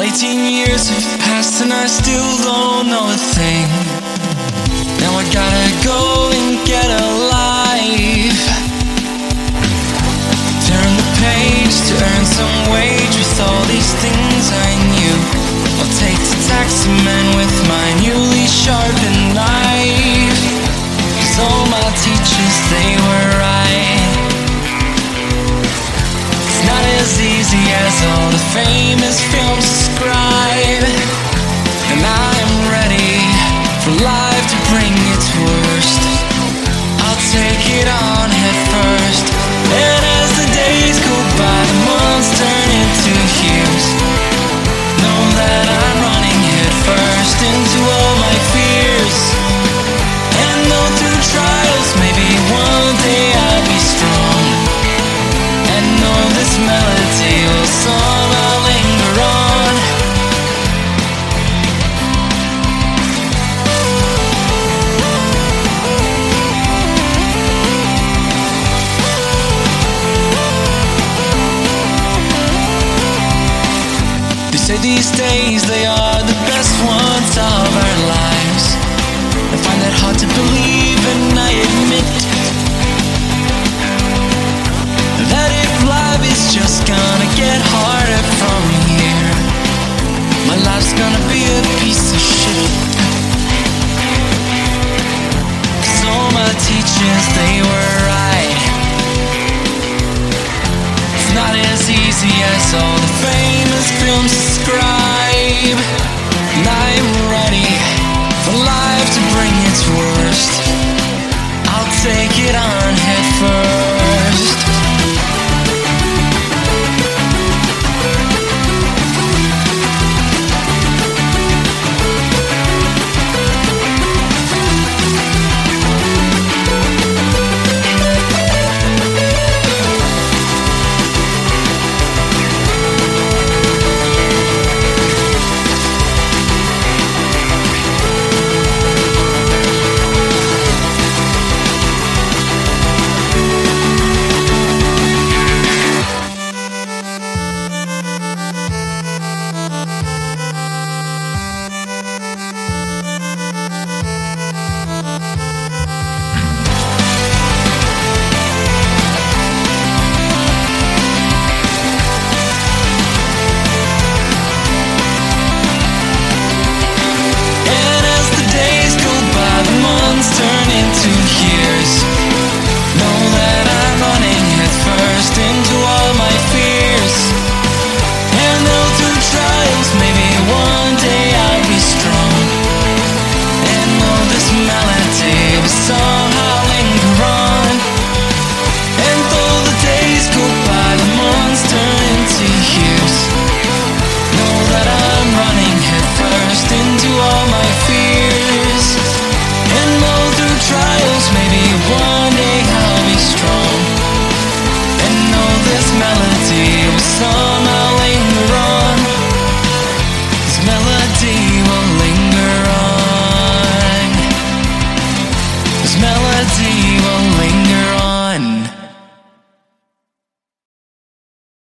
18 years have passed and I still don't know a thing. Now I gotta go and get a life. Turn the page to earn some wage with all these things I knew. I'll take the taxi man with my newly sharpened knife. 'Cause all my teachers, they were right. It's not as easy as all the famous films describe. And I am ready for life to bring its worst. I'll take it on head first. And as the days go by, the months turn into years. Know that I'm running head first into all my fears. And though through trials, maybe one day I'll be strong. And know this melody will somehow linger on. They say these days they are the best ones of our lives. I find that hard to believe, and I admit that if life is just gonna get harder from here, my life's gonna be a piece of shit. 'Cause all my teachers, they were right. It's not as easy as all the famous films describe. And I'm ready for life to bring its worst. I'll take it on head first. Turn into years. Know that I'm running head first into all my fears. And though through trials, maybe one day I'll be strong. And know this melody will somehow linger on. And though the days go by, the months turn into years. Know that I'm running head first into all my fears. And though through trials, maybe one day I'll be strong. And know this melody will somehow linger on. This melody will linger on. This melody